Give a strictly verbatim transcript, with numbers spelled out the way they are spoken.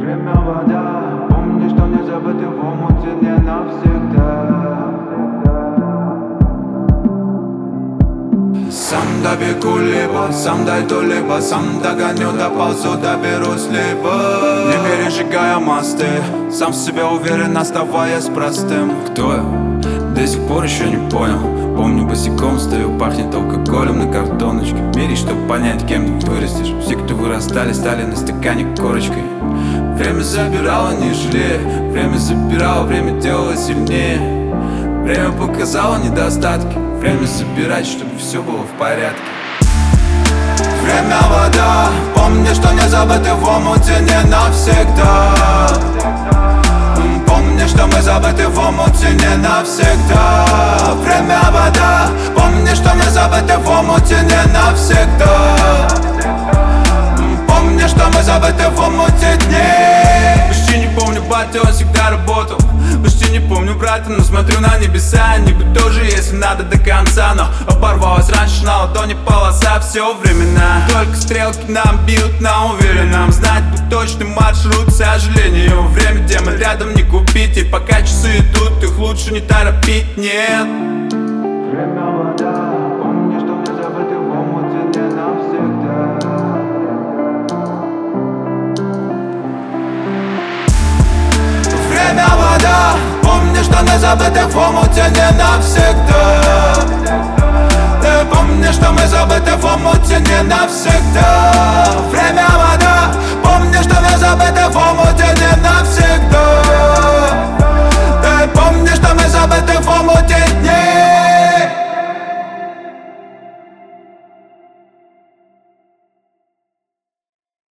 Время вода, помни, что не забыты в омуте не навсегда. Сам добегу либо, сам дойду либо, сам догоню, доползу, доберусь либо. Не пережигая мосты, сам в себе уверен, оставаясь простым. Кто я? До сих пор еще не понял. Помню, босиком стою, пахнет алкоголем на картоночке. В мире, чтобы понять, кем ты вырастешь. Все, кто вырастали, стали на стакане корочкой. Время забирало, не жалея. Время забирало, время делало сильнее. Время показало недостатки. Время собирать, чтобы все было в порядке. Время вода, помни, что не забыты в омуте не навсегда. Помни, что мы забыты в омуте не навсегда. Время вода, помни, что мы забыты в омуте не навсегда. Помни, что мы забыты в омуте дней. Почти не помню батю, он всегда работал. Почти не помню брата, но смотрю на небеса. Небо тоже, если надо, до конца. Но оборвалась раньше на ладони полоса. Все времена, только стрелки нам бьют на уверенном. Знать бы точный маршрут, к сожалению. Время, где мы рядом, не купить. И пока часы идут, их лучше не торопить, нет. Время вода, помни, что не забыты в омуте не навсегда. Время вода, помни, что не забыты в омуте не навсегда. Ты помни, что мы забыты в омуте не навсегда.